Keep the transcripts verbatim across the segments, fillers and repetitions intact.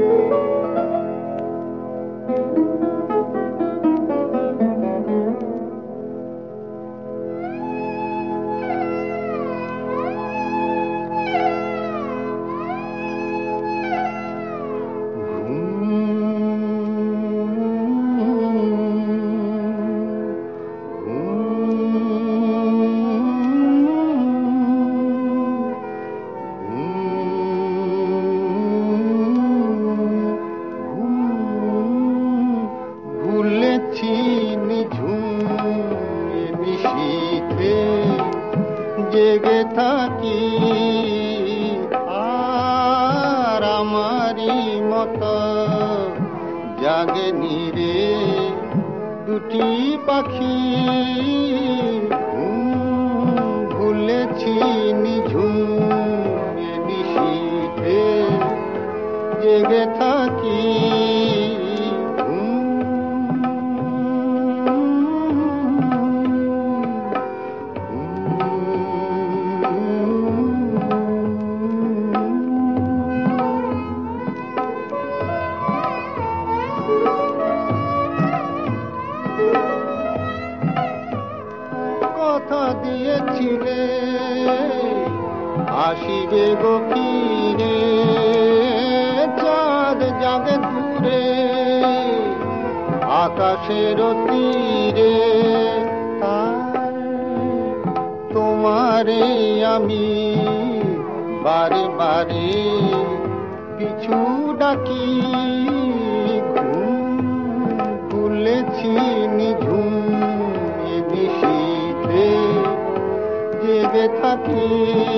জেগে থাকি আর আমারি মতো জাগে নিরে দুটি পাখি ভুলেছি নিঝুম নিশীথে জেগে থাকি কথা দিয়েছিলে আসিবে গো ফিরে চাঁদ জাগে দূরে আকাশের তীরে তোমারে আমি বারে বারে পিছু ডাকি ভুলেছি নিঝুম নিশীথে জেগে থাকি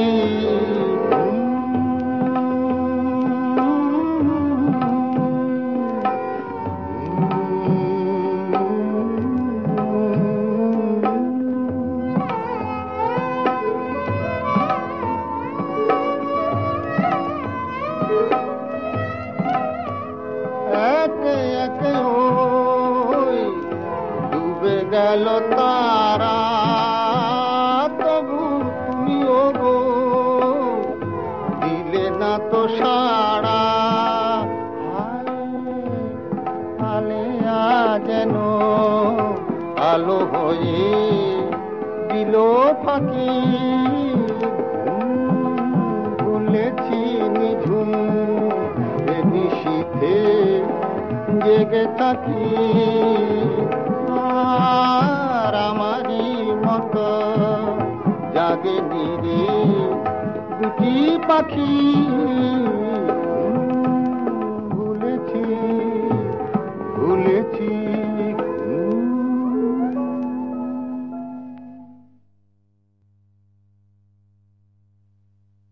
একে একে ওই ডুবে গেল তারা তবু তুমিও গো দিলে না তো সাড়া আলেয়া যেন আলো হয়ে দিল ফাঁকি ভুলেছি নিঝুম নিশীথে জেগে থাকি আর আমারি মতো জাগে নিরে দুটি পাখি।